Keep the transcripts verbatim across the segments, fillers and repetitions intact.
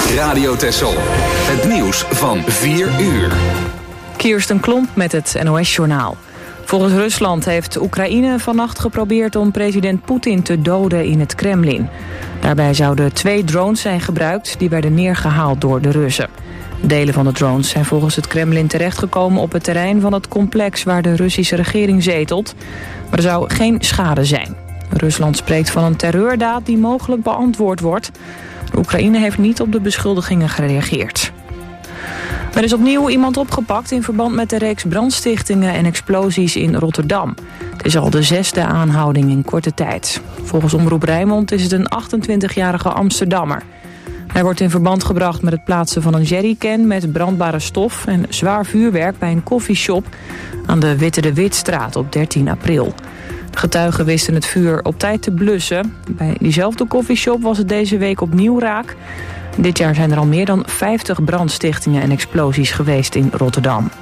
Radio Texel. Het nieuws van vier uur. Kirsten Klomp met het N O S-journaal. Volgens Rusland heeft Oekraïne vannacht geprobeerd om president Poetin te doden in het Kremlin. Daarbij zouden twee drones zijn gebruikt die werden neergehaald door de Russen. Delen van de drones zijn volgens het Kremlin terechtgekomen op het terrein van het complex waar de Russische regering zetelt. Maar er zou geen schade zijn. Rusland spreekt van een terreurdaad die mogelijk beantwoord wordt. Oekraïne heeft niet op de beschuldigingen gereageerd. Er is opnieuw iemand opgepakt in verband met de reeks brandstichtingen en explosies in Rotterdam. Het is al de zesde aanhouding in korte tijd. Volgens Omroep Rijnmond is het een achtentwintigjarige Amsterdammer. Hij wordt in verband gebracht met het plaatsen van een jerrycan met brandbare stof en zwaar vuurwerk bij een koffieshop aan de Witte de Witstraat op dertien april. Getuigen wisten het vuur op tijd te blussen. Bij diezelfde koffieshop was het deze week opnieuw raak. Dit jaar zijn er al meer dan vijftig brandstichtingen en explosies geweest in Rotterdam.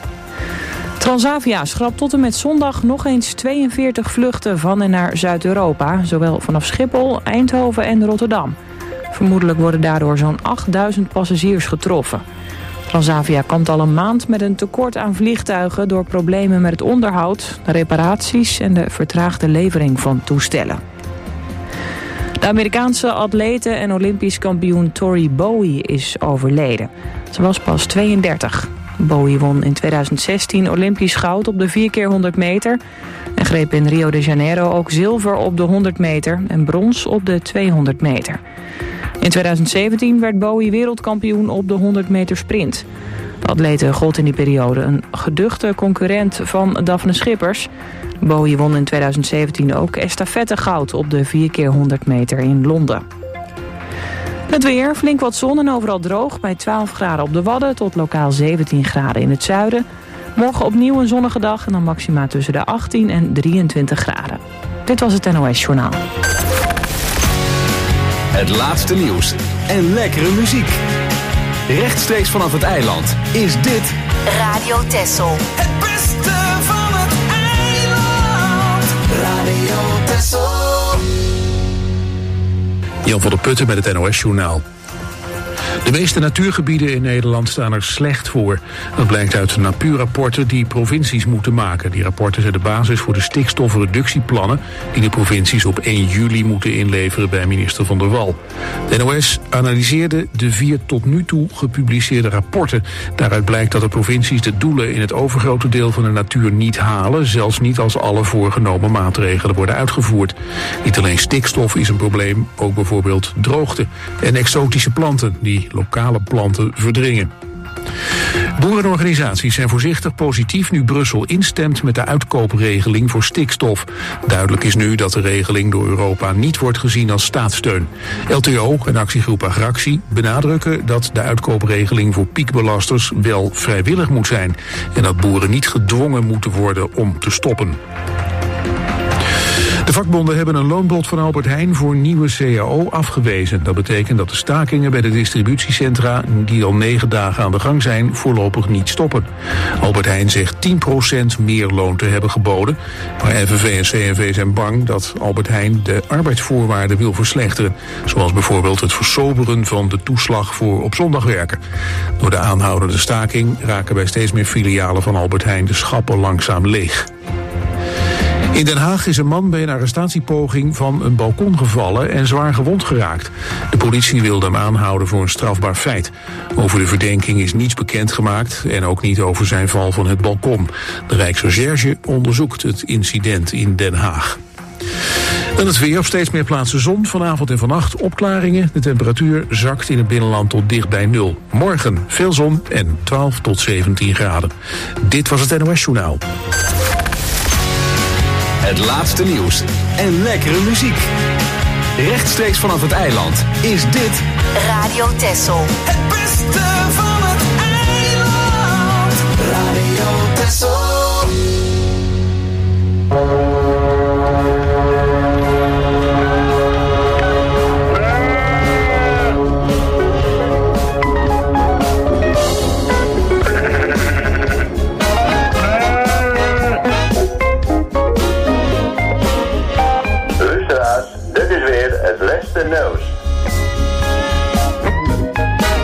Transavia schrapt tot en met zondag nog eens tweeënveertig vluchten van en naar Zuid-Europa, zowel vanaf Schiphol, Eindhoven en Rotterdam. Vermoedelijk worden daardoor zo'n achtduizend passagiers getroffen. Transavia kampt al een maand met een tekort aan vliegtuigen door problemen met het onderhoud, de reparaties en de vertraagde levering van toestellen. De Amerikaanse atlete en Olympisch kampioen Tori Bowie is overleden. Ze was pas tweeëndertig. Bowie won in tweeduizend zestien Olympisch goud op de vier keer honderd meter... en greep in Rio de Janeiro ook zilver op de honderd meter en brons op de tweehonderd meter. In tweeduizend zeventien werd Bowie wereldkampioen op de honderd meter sprint. De atlete gold in die periode een geduchte concurrent van Daphne Schippers. Bowie won in tweeduizend zeventien ook estafettegoud op de vier keer honderd meter in Londen. Het weer, flink wat zon en overal droog bij twaalf graden op de Wadden tot lokaal zeventien graden in het zuiden. Morgen opnieuw een zonnige dag en dan maxima tussen de achttien en drieëntwintig graden. Dit was het N O S-journaal. Het laatste nieuws en lekkere muziek. Rechtstreeks vanaf het eiland is dit Radio Texel. Het beste van het eiland. Radio Texel. Jan van der Putten met het N O S-journaal. De meeste natuurgebieden in Nederland staan er slecht voor. Dat blijkt uit natuurrapporten die provincies moeten maken. Die rapporten zijn de basis voor de stikstofreductieplannen die de provincies op één juli moeten inleveren bij minister Van der Wal. De N O S analyseerde de vier tot nu toe gepubliceerde rapporten. Daaruit blijkt dat de provincies de doelen in het overgrote deel van de natuur niet halen, zelfs niet als alle voorgenomen maatregelen worden uitgevoerd. Niet alleen stikstof is een probleem, ook bijvoorbeeld droogte en exotische planten die lokale planten verdringen. Boerenorganisaties zijn voorzichtig positief nu Brussel instemt met de uitkoopregeling voor stikstof. Duidelijk is nu dat de regeling door Europa niet wordt gezien als staatssteun. L T O en actiegroep Agractie benadrukken dat de uitkoopregeling voor piekbelasters wel vrijwillig moet zijn en dat boeren niet gedwongen moeten worden om te stoppen. De vakbonden hebben een loonbod van Albert Heijn voor nieuwe C A O afgewezen. Dat betekent dat de stakingen bij de distributiecentra, die al negen dagen aan de gang zijn, voorlopig niet stoppen. Albert Heijn zegt tien procent meer loon te hebben geboden. Maar N V V en C N V zijn bang dat Albert Heijn de arbeidsvoorwaarden wil verslechteren. Zoals bijvoorbeeld het versoberen van de toeslag voor op zondag werken. Door de aanhoudende staking raken bij steeds meer filialen van Albert Heijn de schappen langzaam leeg. In Den Haag is een man bij een arrestatiepoging van een balkon gevallen en zwaar gewond geraakt. De politie wilde hem aanhouden voor een strafbaar feit. Over de verdenking is niets bekendgemaakt en ook niet over zijn val van het balkon. De Rijksrecherche onderzoekt het incident in Den Haag. Dan het weer, op steeds meer plaatsen zon, vanavond en vannacht opklaringen. De temperatuur zakt in het binnenland tot dicht bij nul. Morgen veel zon en twaalf tot zeventien graden. Dit was het N O S-journaal. Het laatste nieuws en lekkere muziek. Rechtstreeks vanaf het eiland is dit Radio Texel. Het beste van het eiland. Radio Texel. Dit is weer het laatste nieuws.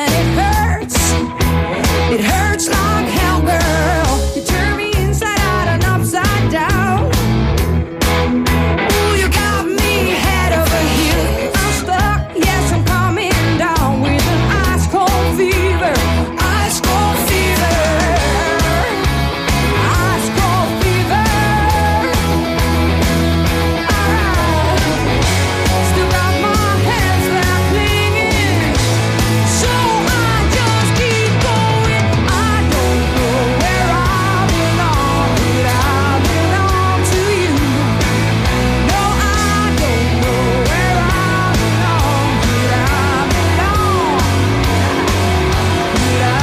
and it hurts. It hurts like hell, girl. You turn me inside out and upside down. Ooh, you got me head over heels. I'm stuck, yes, I'm coming down with an ice cold fever. Ice cold fever. Ice cold fever. Alright. Still got my hands that clinging. So I just keep going. I don't know where I belong, but I belong to you. No, I don't know where I belong, but I belong. But I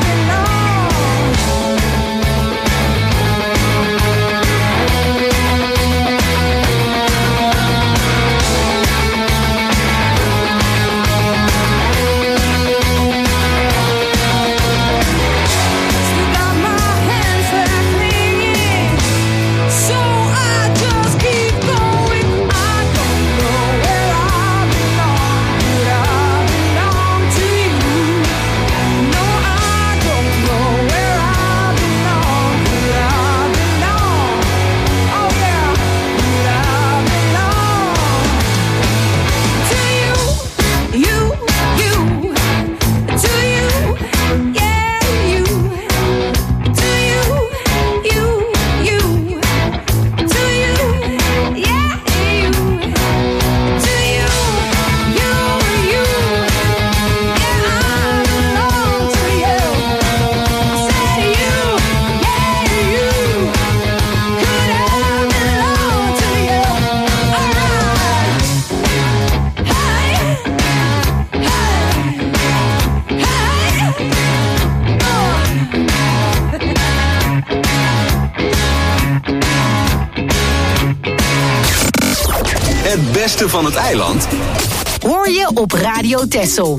Still got my hands that are clinging, so I just keep going. I don't know where I belong, but I belong to you. No, I don't know where I belong, but I belong. Oh yeah, but I belong to you, you, you, to you, yeah, you, to you, you, you, to you, yeah, you, to you, you, you, yeah, I belong to you. Said you, yeah, you, could I belong to you? Alright, hey, hey, hey, Het beste van het eiland Hoor je op Radio Texel.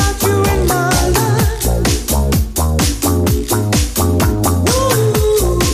Ooh.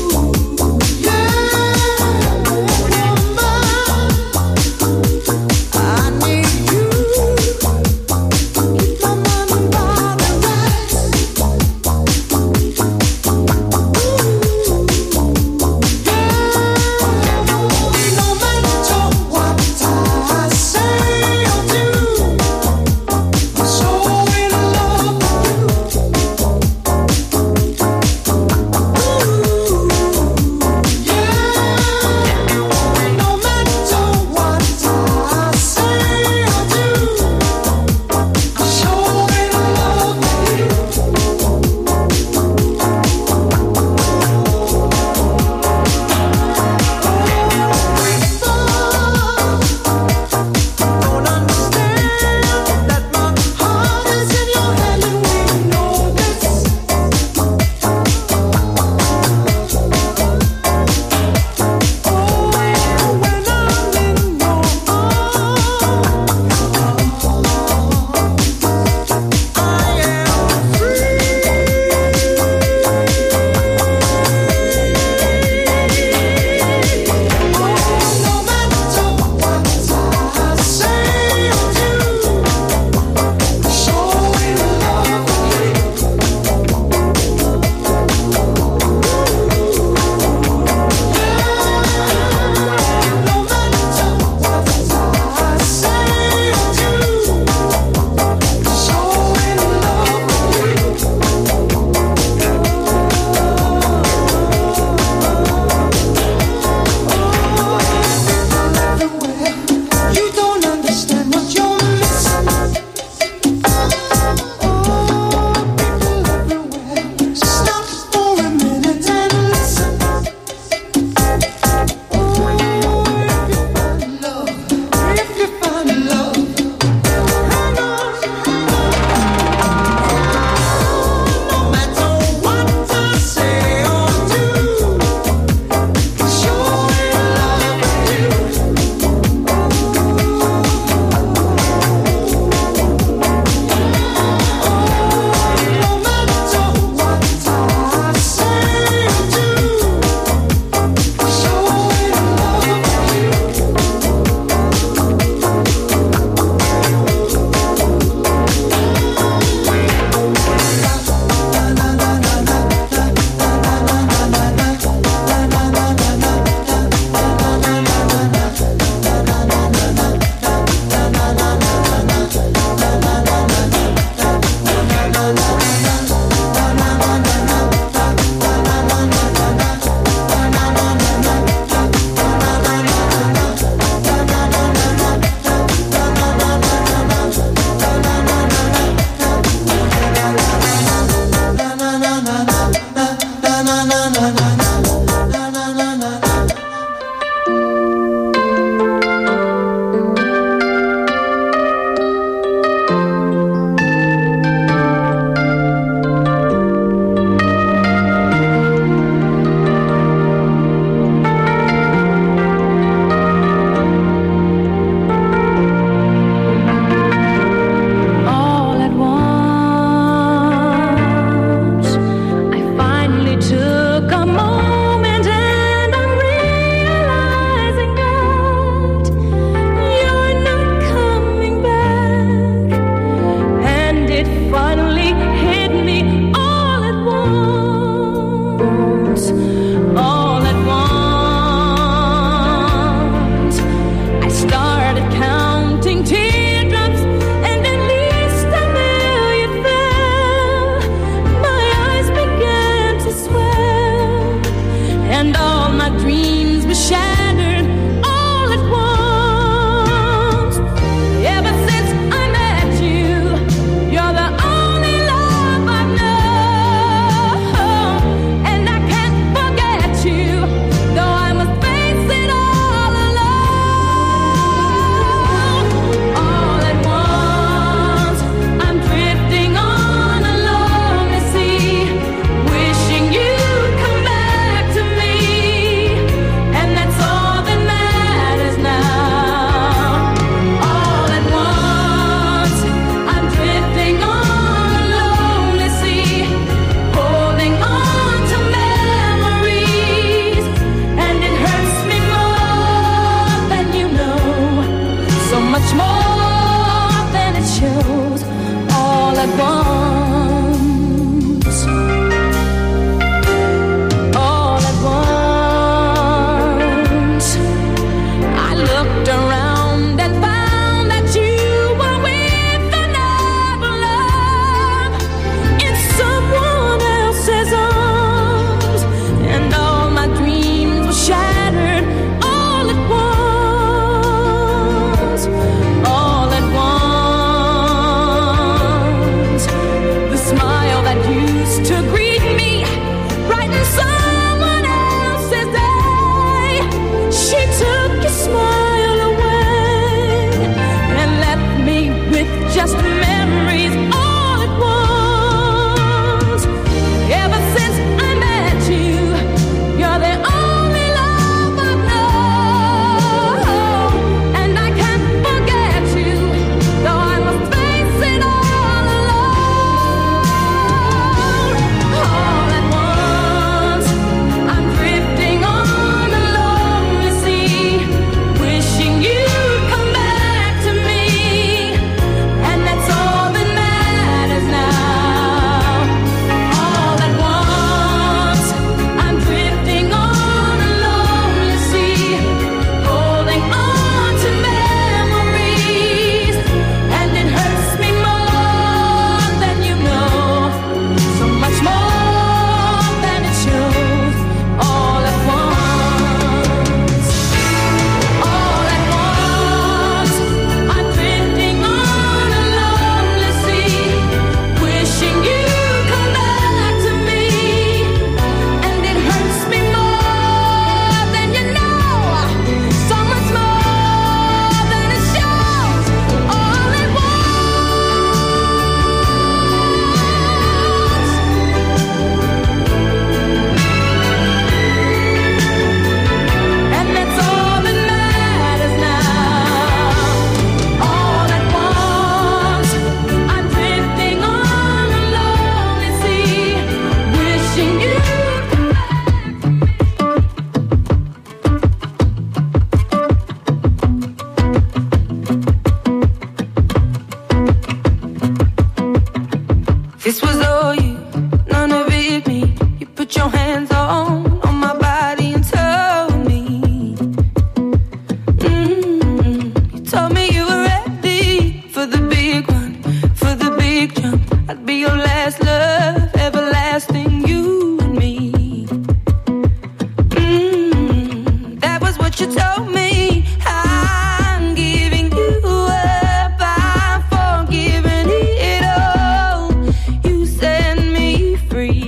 what you told me. I'm giving you up, I'm forgiving it all. You set me free.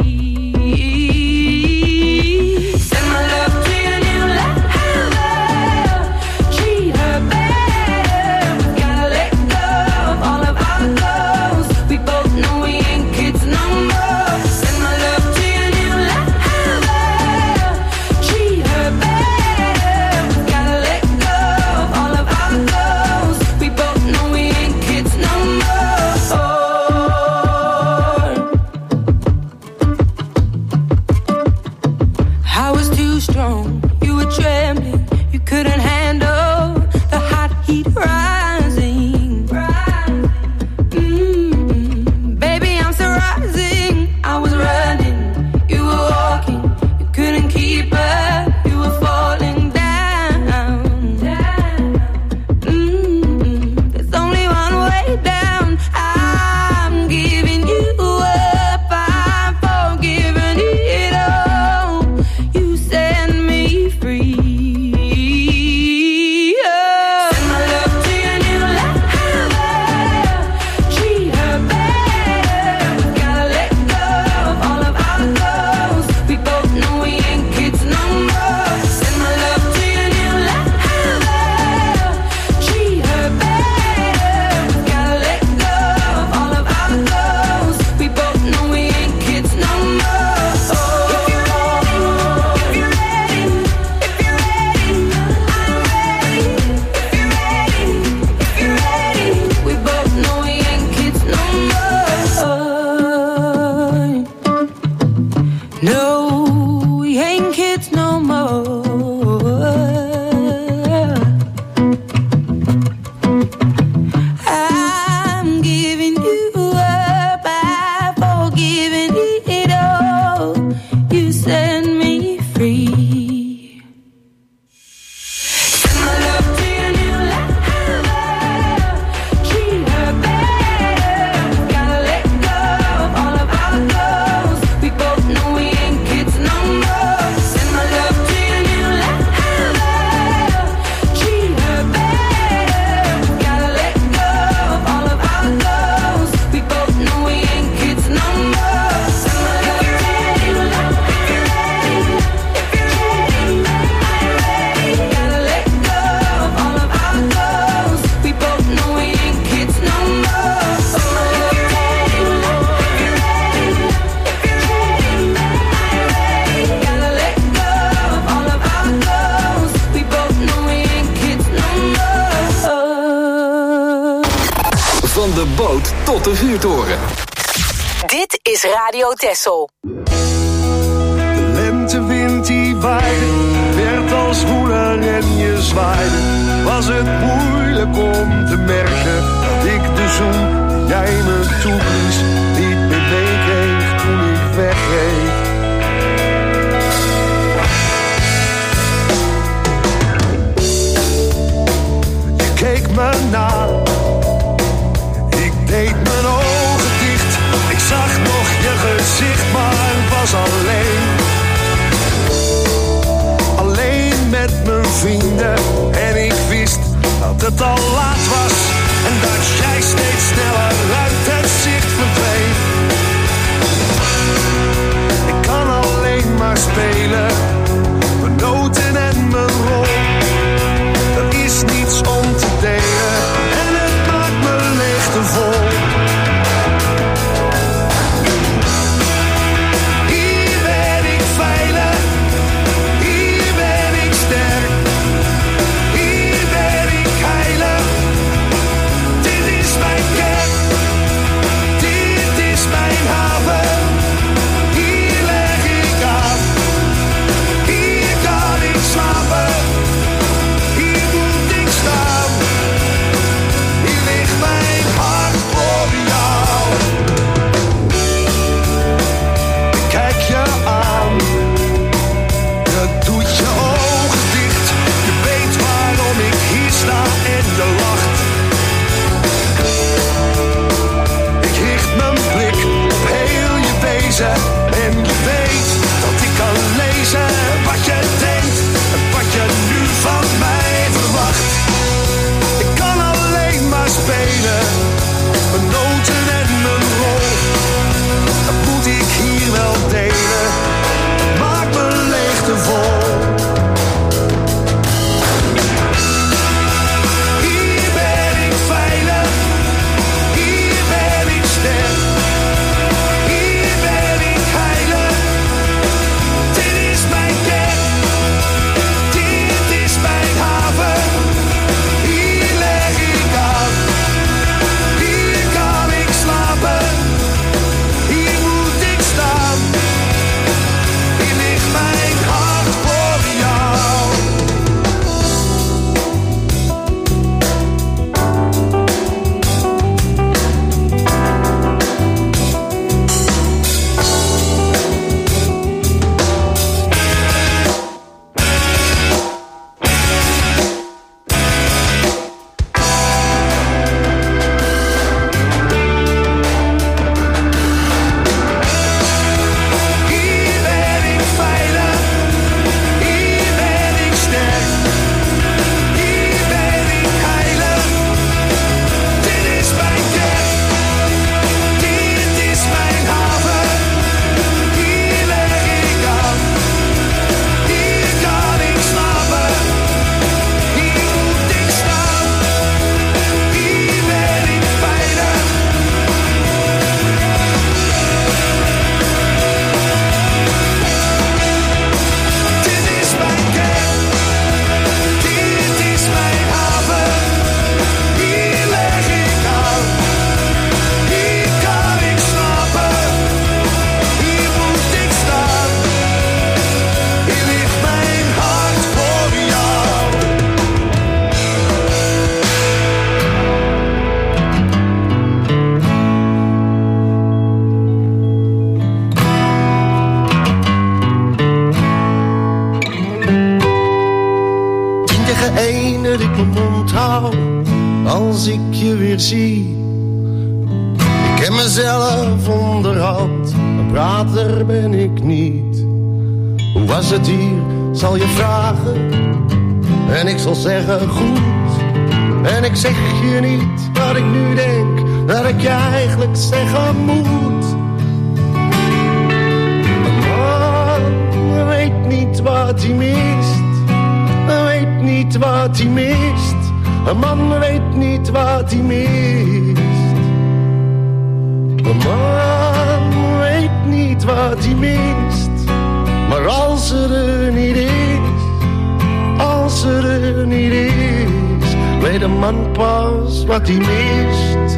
Send my love to your new lover. Treat her better. We gotta let go of all of our goals. We both know we ain't kids no more. Send my love to your new lover. Treat her better. We gotta let go of all of our goals. We both know we ain't kids no more. I was too strong, you were trembling, you couldn't handle the hot heat rising. Mm, baby, I'm still rising. I was running, you were walking, you couldn't keep up, you were falling down. Mm, there's only one way down. I'm giving you up, I'm forgiving it all. You set me free. Oh. Send my love to your new lover. Treat her better. We gotta let go of all of our goals. We both know we ain't kids no more. Send my love to your new lover. Treat her better. We gotta let go of all of our goals. We both know we ain't kids no more. If you're ready, if you're ready, if you're ready, I'm ready. If you're ready, if you're ready, we both know we ain't kids no more. No, we ain't kids no more. I'm giving you up, I'm forgiving it all. You set me free. Send my love to your new lover. Treat her better. We gotta let go of all of our goals. We both know we ain't kids no more. Send my love to your new lover. Treat her better. We gotta let go of all of our goals. We both know we ain't kids no more. Send my love to your new lover. If you're ready, if you're ready, I'm ready. Gotta let go of all of our goals. We both know we ain't kids no more. Send my love to your new lover. If you're ready, if you're ready, I'm ready. Gotta let go of all of our goals. We both know we ain't kids no more. Van de boot tot de vuurtoren. Dit is Radio Texel. De lentewind die waaide, werd als woeler en je zwaaide. Was het moeilijk om te merken dat ik de zoen die jij me toeblies niet meer meekreeg toen ik wegreed. Je keek me na, ik deed mijn ogen dicht. Ik zag nog je gezicht, maar was alleen. Alleen met mijn vrienden en ik wist dat het al laat was. En dat jij steeds sneller uit het zicht verdween. de ene die ik mijn mond hou als ik je weer zie. Ik ken mezelf onderhand, een prater ben ik niet. Hoe was het hier, zal je vragen, en ik zal zeggen goed. En ik zeg je niet wat ik nu denk, dat ik je eigenlijk zeggen moet. Een man weet niet wat hij mist, weet niet wat hij mist. Een man weet niet wat hij mist. Een man weet niet wat hij mist. Maar als ze er niet is, als ze er niet is, weet een man pas wat hij mist.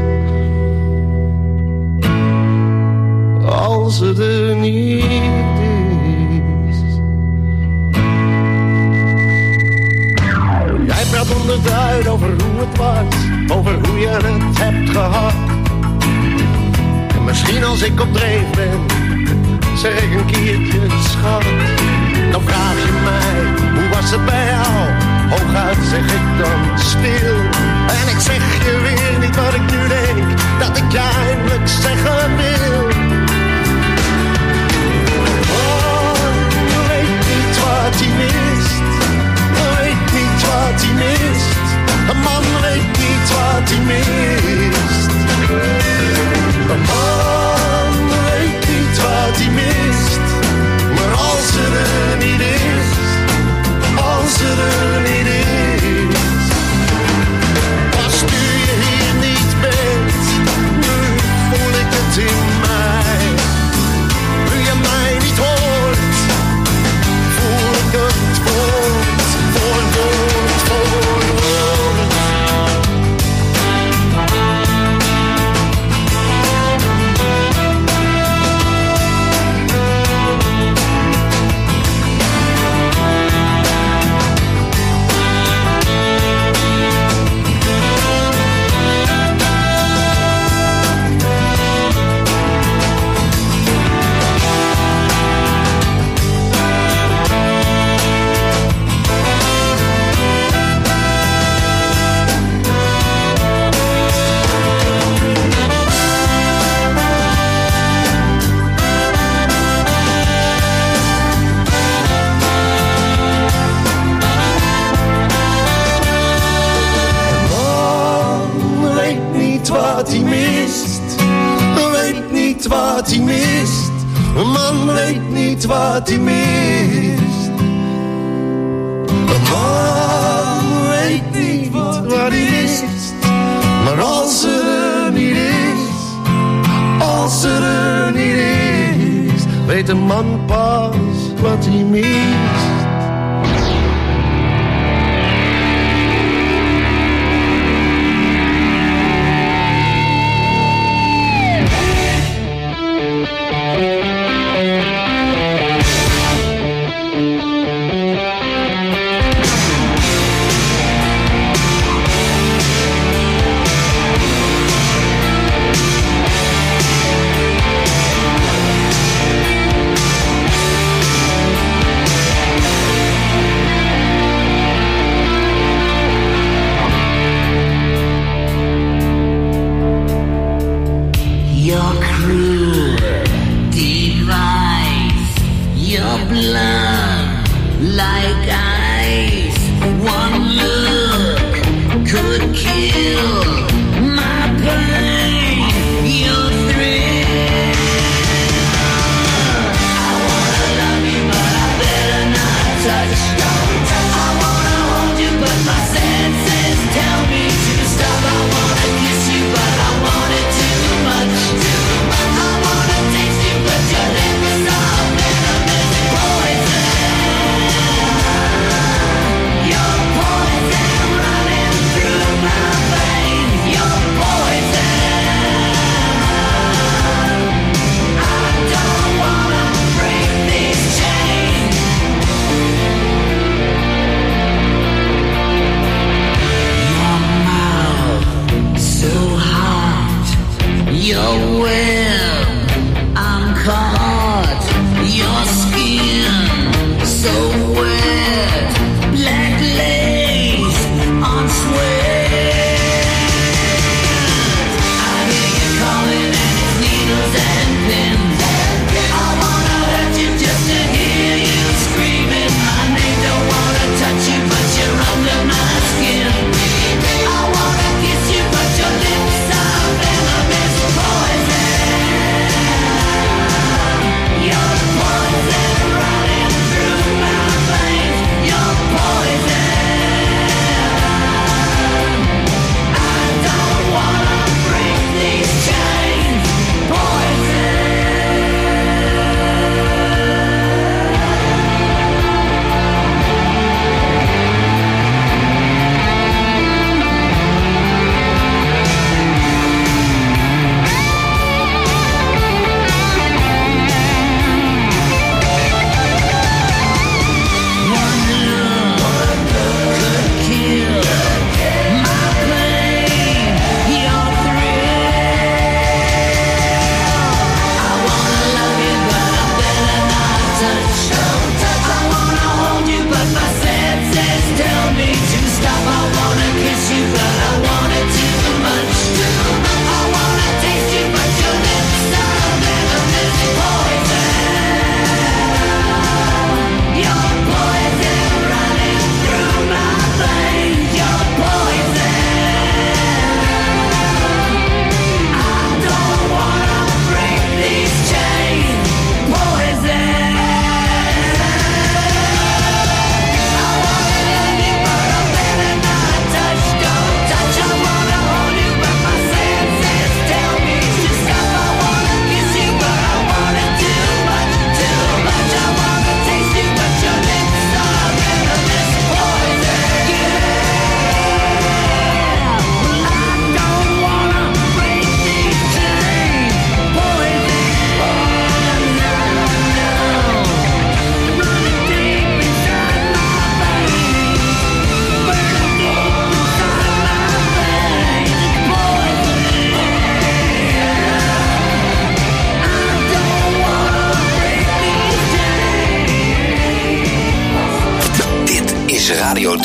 Als ze er niet is. Jij praat onderduid over hoe het was, over hoe je het hebt gehad. En misschien als ik op dreef ben, zeg ik een keertje schat. Dan vraag je mij, hoe was het bij jou? Hooguit zeg ik dan stil. En ik zeg je weer niet wat ik nu denk, dat ik je eindelijk zeggen wil. Oh, weet niet wat hij mist, weet niet wat hij mist. Een man weet niet wat hij mist. Een man weet niet wat hij mist. Maar als er er niet is, als er er niet is. Als nu je hier niet bent, nu voel ik het in mij. Nu je mij niet hoort, voel ik het woord voor woord voor woord. Wat hij mist, weet niet wat hij mist. Een man weet niet wat hij mist. Een man weet niet wat hij mist. Maar als er niet is, als er niet is, weet een man pas wat hij mist.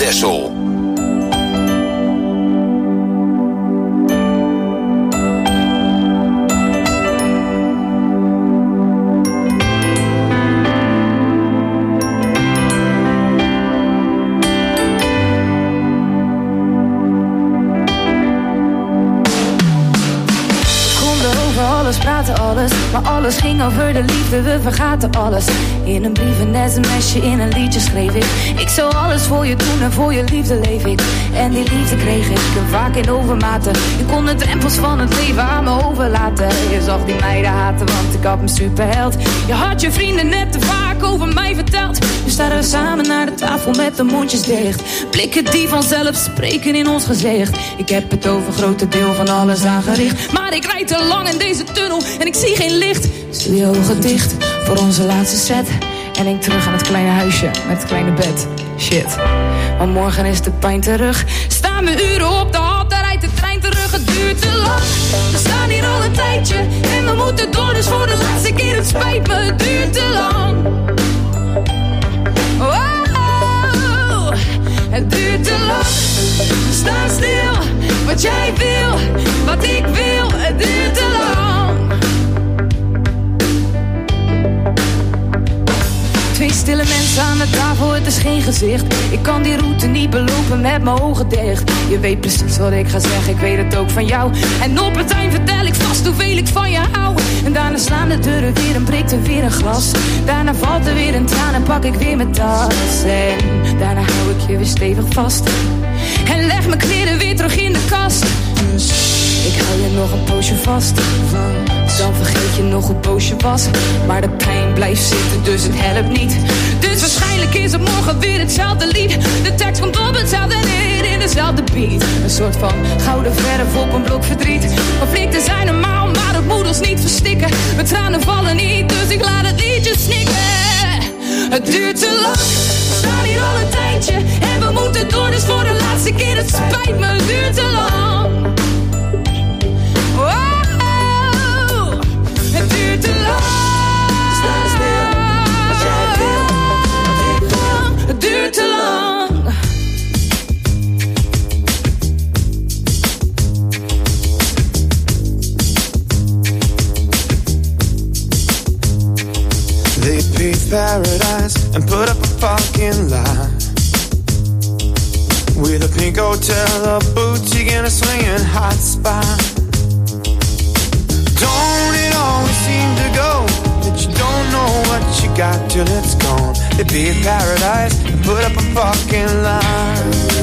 Texel. Alles, maar alles ging over de liefde, we vergaten alles. In een brief, een sms'je, in een liedje schreef ik. Ik zou alles voor je doen en voor je liefde leef ik. En die liefde kreeg ik vaak in overmaten. Je kon de drempels van het leven aan me overlaten. Je zag die meiden haten, want ik had me superheld. Je had je vrienden net te vaak over mij verteld. Nu staan we samen naar de tafel met de mondjes dicht. Blikken die vanzelf spreken in ons gezicht. Ik heb het over grote deel van alles aangericht. Maar ik rijd te lang in deze tunnel en ik zie geen licht. Dus doe je ogen dicht voor onze laatste set. En denk terug aan het kleine huisje met het kleine bed. Shit, maar morgen is de pijn terug. Staan we uren op de hal, daar rijdt de trein terug. Het duurt te lang, we staan hier al een tijdje. En we moeten door, dus voor de laatste keer, het spijt me. Het duurt te lang. Oh, het duurt te lang. Sta stil, wat jij wil, wat ik wil. Het duurt te lang. Twee stille mensen aan de tafel, het is geen gezicht. Ik kan die route niet belopen met mijn ogen dicht. Je weet precies wat ik ga zeggen, ik weet het ook van jou. En op het eind vertel ik vast hoeveel ik van je hou. En daarna slaan de deuren weer en breekt er weer een glas. Daarna valt er weer een traan en pak ik weer mijn tas. En daarna hou ik je weer stevig vast. En leg mijn kleren weer terug in de kast. Ik hou je nog een poosje vast. Dan vergeet je nog hoe boos je was. Maar de pijn blijft zitten, dus het helpt niet. Dus waarschijnlijk is het morgen weer hetzelfde lied. De tekst komt op hetzelfde neer in dezelfde beat. Een soort van gouden verf op een blok verdriet. Conflicten zijn normaal, maar het moet ons niet verstikken. Mijn tranen vallen niet, dus ik laat het liedje snikken. Het duurt te lang, we staan hier al een tijdje. En we moeten door, dus voor de laatste keer, het spijt me. Het duurt te lang. Oh, het duurt te lang. Sta stil, wat jij wil, wat ik wil. Het duurt te lang. They paved paradise and put up a parking lot with a pink hotel, a boutique and a swinging hot spot. Don't it always seem to go that you don't know what you got till it's gone? They paved paradise and put up a parking lot.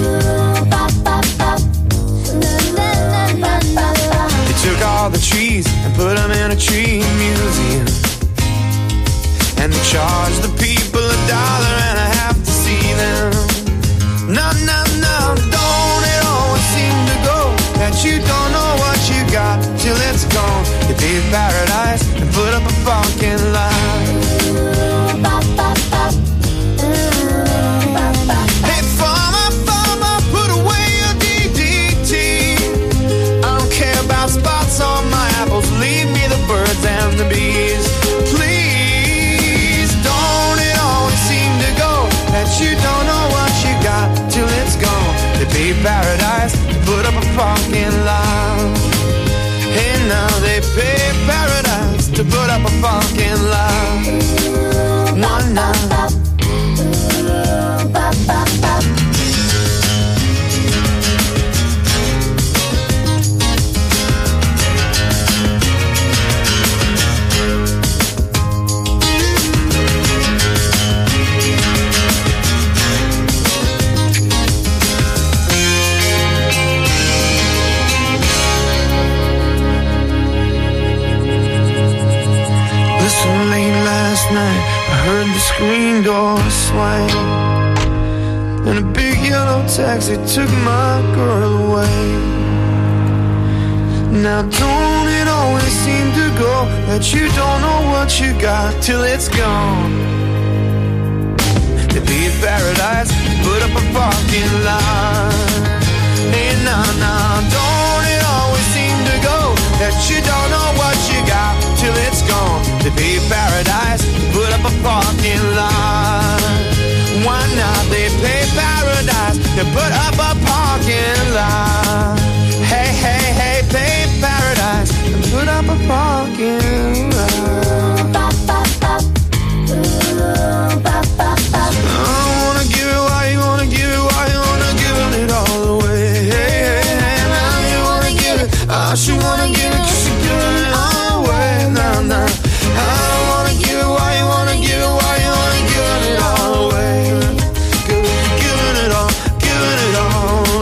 They took all the trees and put them in a tree museum. And they charge the people a dollar and a half to see them. No, no, no, don't it always seem to go that you don't know what you got till it's gone? They paved paradise and put up a parking lot. Hey, farmer, farmer, put away your D D T. I don't care about spots on my apples, leave me the birds and the bees. Please, don't it always seem to go that you don't know what you got till it's gone? They paved paradise, put up a parking lot. Hey, now they pay paradise to put up a parking lot. One night. Listen, late last night I heard the screen door swing and a big yellow taxi took my girl away. Now don't it always seem to go that you don't know what you got till it's gone? They paved paradise, put up a parking lot. Hey, nah, nah, don't it always seem to go that you don't know what you got till it's gone? They paved paradise, put up a parking lot. Why not? They pay paradise, they up a parking lot. Hey, hey, hey, pay paradise and put up a parking lot. I wanna give it why you wanna give it why you wanna give it all away. Hey, hey, hey, now you wanna give it. Oh, she wanna give it 'cause she giving it all away. Nah, nah. I don't wanna give it why you wanna give it why you wanna give it all away. Giving it all, giving it all.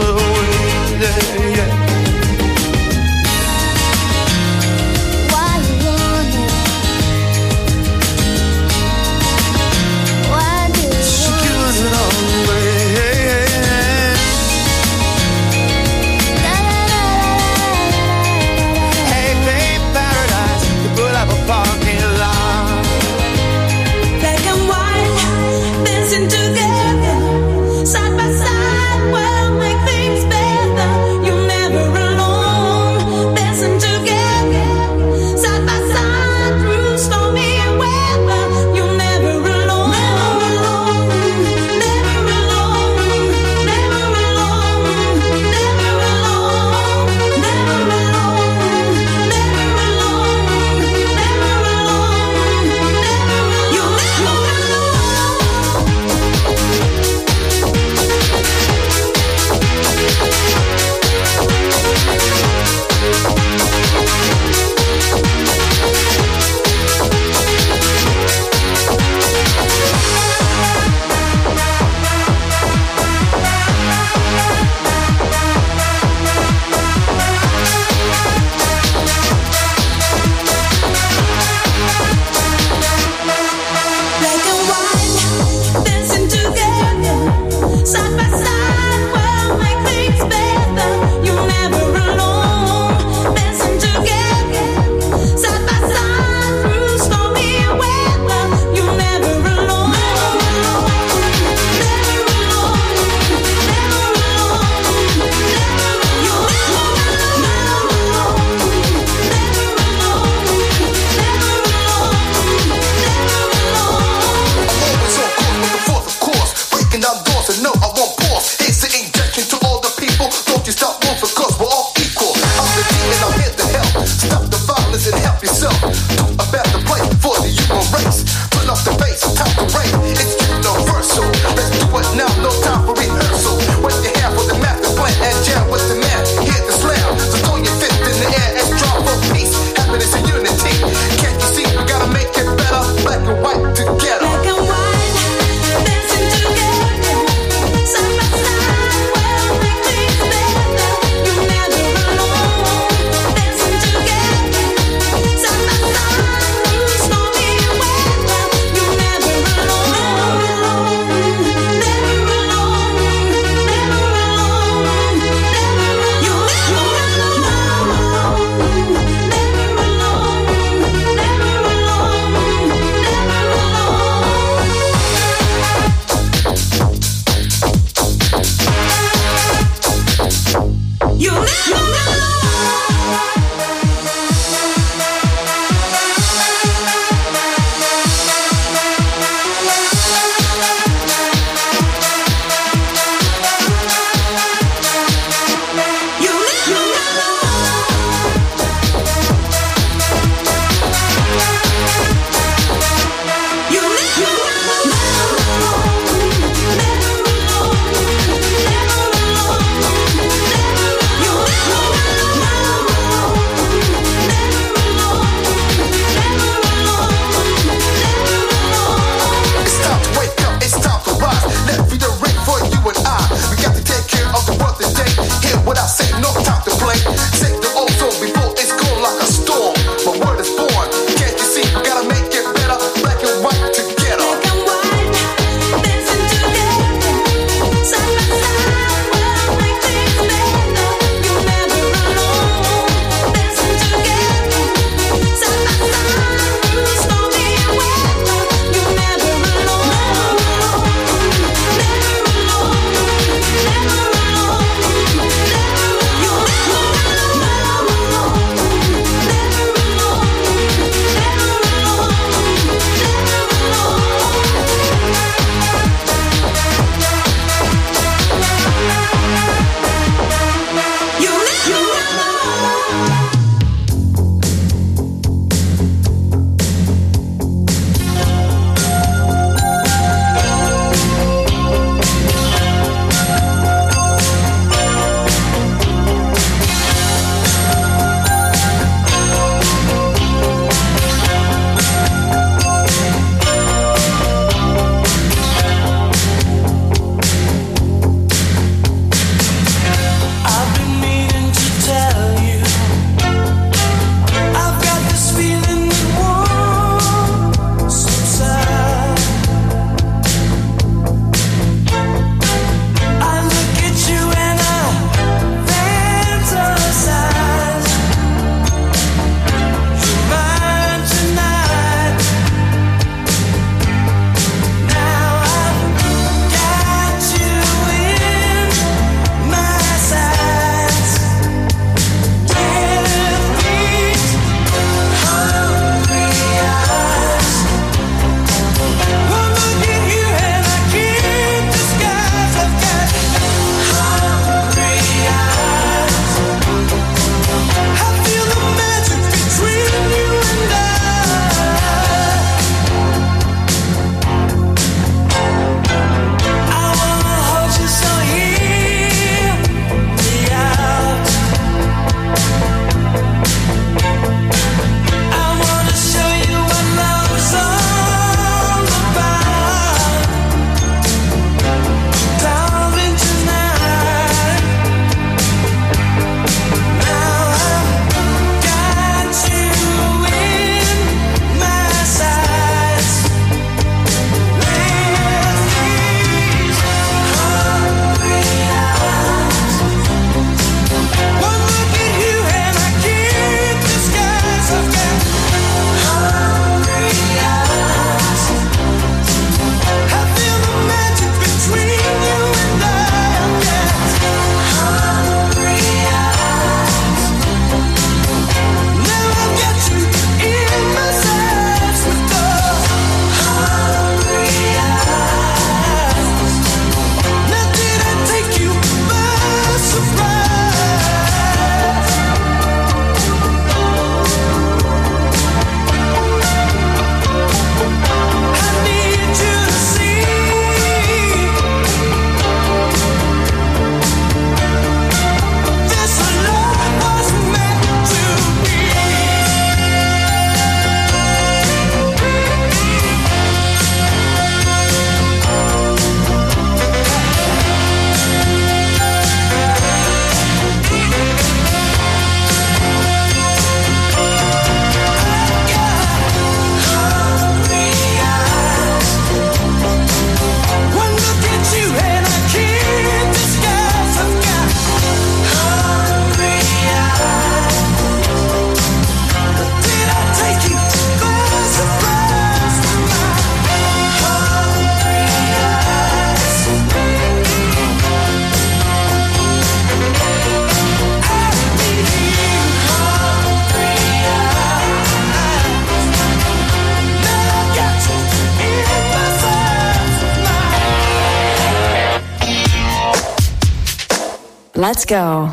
Let's go.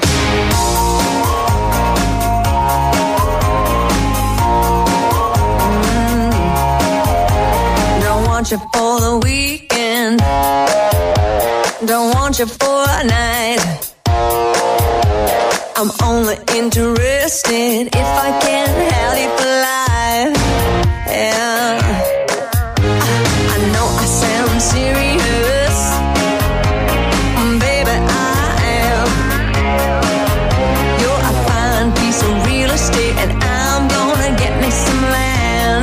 Mm. Don't want you for the weekend. Don't want you for a night. I'm only interested if I can have you for life. Yeah. I know I sound serious, baby, I am. You're a fine piece of real estate, and I'm gonna get me some land.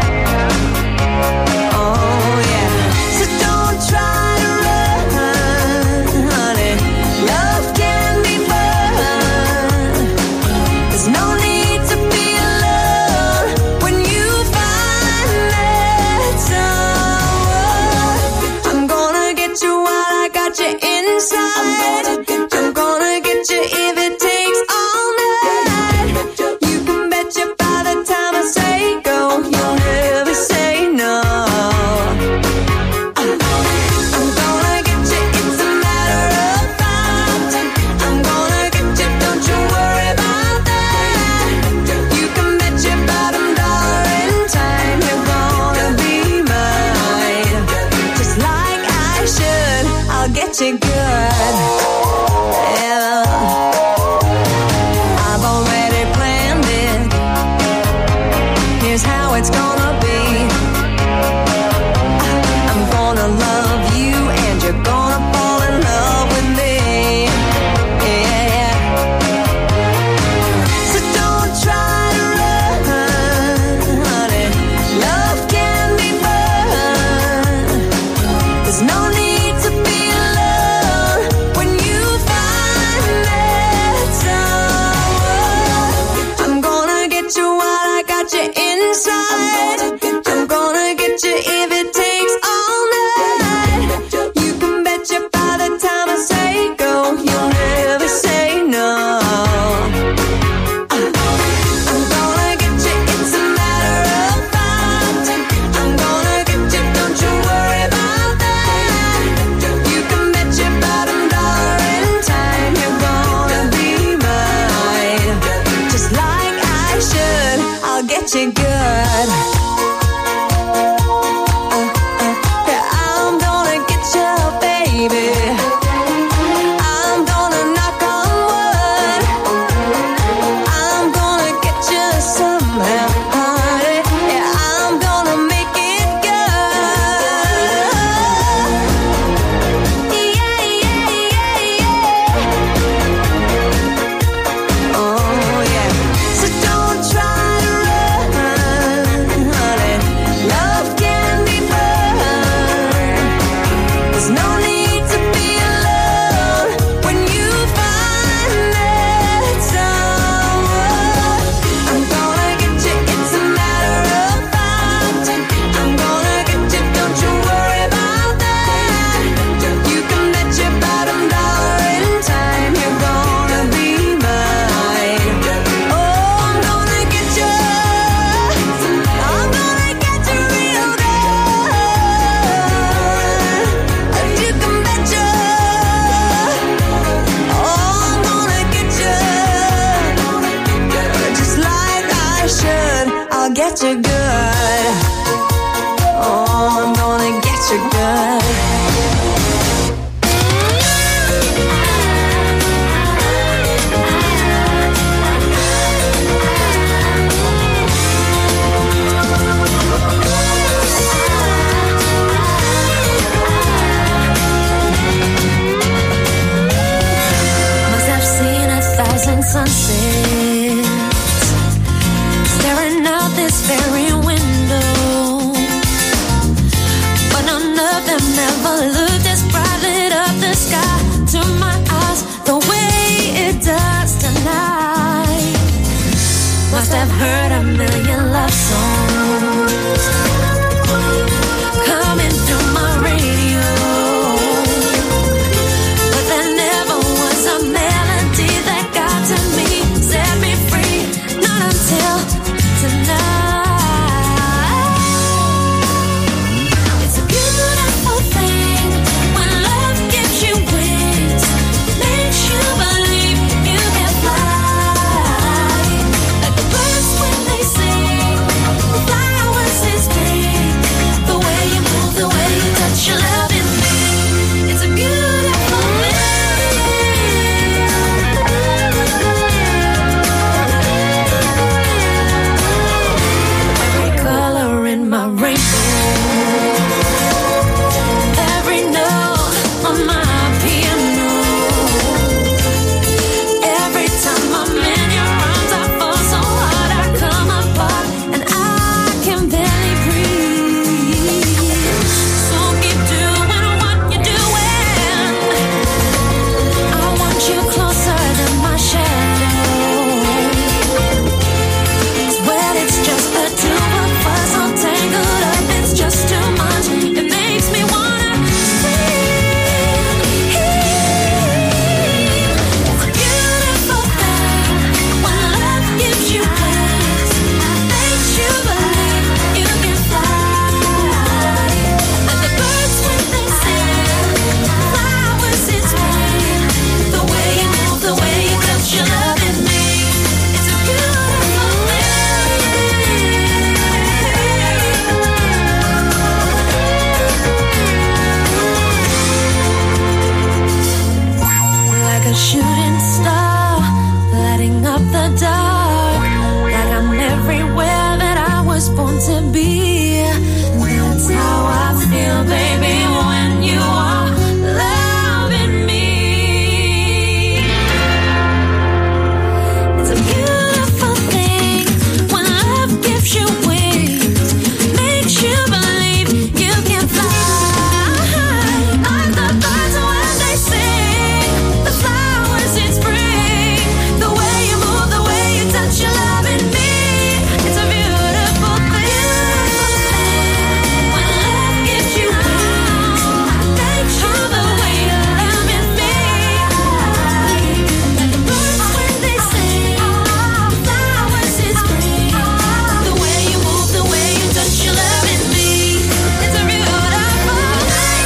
Oh yeah. So don't try to run, honey. Love can be fun. There's no need to be alone when you find that someone. I'm gonna get you while I got you inside. I'm gonna get you if it takes all night. You can bet you by the time I say go, you'll never say no. I'm gonna get you, it's a matter of fact. I'm gonna get you, don't you worry about that. You can bet your bottom dollar in time you're gonna be mine. Just like I should, I'll get you good. Yeah. I've already planned it. Here's how it's gonna be. I'm gonna love you and you're gonna fall in love with me. Yeah. So don't try to run, honey. Love can be fun. There's no need to be alone when you find that someone. I'm gonna get you while I got you inside. I'm gonna get you if it takes all night. You can bet you by the time I say go, you'll never say no. I'm gonna get you, it's a matter of fact. I'm gonna get you, don't you worry about that. You can bet your bottom dollar in time you're gonna be mine. Just like I should, I'll get you good. Uh, uh, yeah, I'm gonna get you, baby. I'm gonna knock on wood. I'm gonna get you somehow, honey. Yeah, I'm gonna make it good. Yeah, yeah, yeah, yeah. Oh yeah. So don't try to run, honey. Love can be fun. There's no need to be alone when you find that someone. I'm gonna get you, it's a matter of fact. I'm gonna get you, don't you worry about that. You can bet your bottom dollar in time you're gonna be mine. Oh, I'm gonna get you, I'm gonna get you real good. You can bet you, oh, I'm gonna get you, just like I should, I'll get you good. Oh, I'm gonna get you good. Must have seen a thousand sunsets, staring out this very window, but none of them ever looked as bright, lit up the sky to my eyes the way it does tonight. Must have heard a million love songs coming through my radio, but there never was a melody that got to me, set me free, not until tonight. It's a beautiful thing when love gives you wings, makes you believe. shooting star, lighting up the dark, like I'm everywhere that I was born to be. That's how I feel, baby, when you are loving me. It's a beautiful thing when love gives you wings, makes you believe you can fly. Like the birds when they sing, the flowers in spring, the way you move, the way you touch, your love in me. It's a beautiful thing when love gives you wings, makes you the way you love in me. Like the birds when they sing, flowers in spring, the way you move, the way you touch, your love in me. It's a beautiful thing.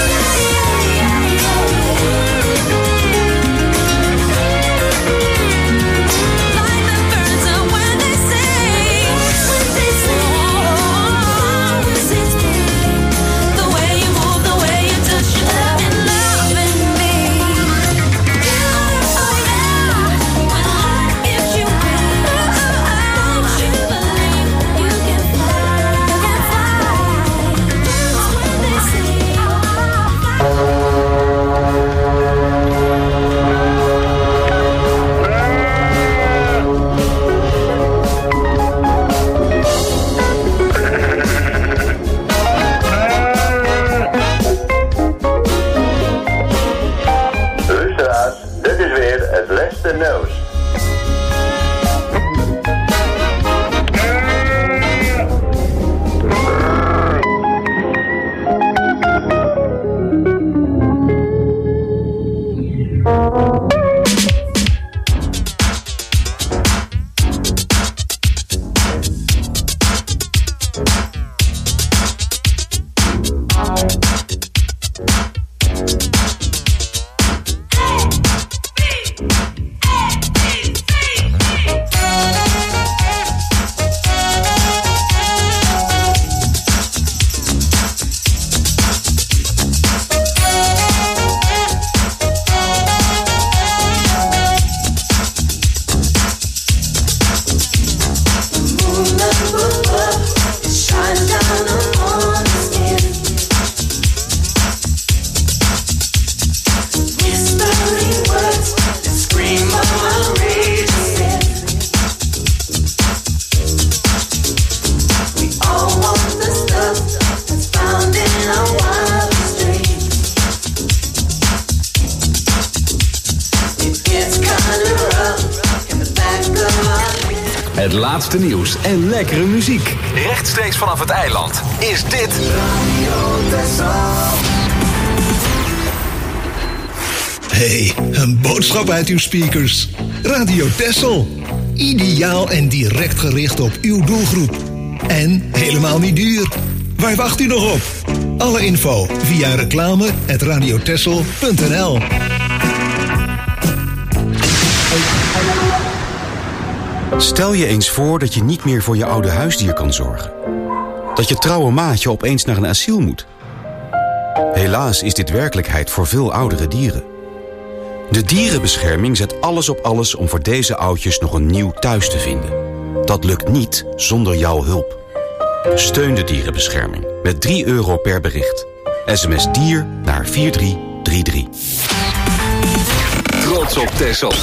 Like the birds are when they sing, when they sing, flowers in spring, the way you move, the way you touch, your love in love in me. Beautiful, yeah, when love gives you wings, makes you believe you can fly, you can fly. Birds when they sing, Luisteraars, dit is weer het laatste nieuws. shine down upon the skin, whispering words that scream of my rage sin. We all want the stuff that's found in our wildest dreams. It gets kinda rough in the back of our head. Het laatste nieuws en lekkere muziek. Rechtstreeks vanaf het eiland is dit Radio Texel. Hey, een boodschap uit uw speakers. Radio Texel. Ideaal en direct gericht op uw doelgroep. En helemaal niet duur. Waar wacht u nog op? Alle info via reclame at radiotexel punt n l. Stel je eens voor dat je niet meer voor je oude huisdier kan zorgen. Dat je trouwe maatje opeens naar een asiel moet. Helaas is dit werkelijkheid voor veel oudere dieren. De dierenbescherming zet alles op alles om voor deze oudjes nog een nieuw thuis te vinden. Dat lukt niet zonder jouw hulp. Steun de dierenbescherming met drie euro per bericht. S M S dier naar vier drie drie drie. Trots op Texel.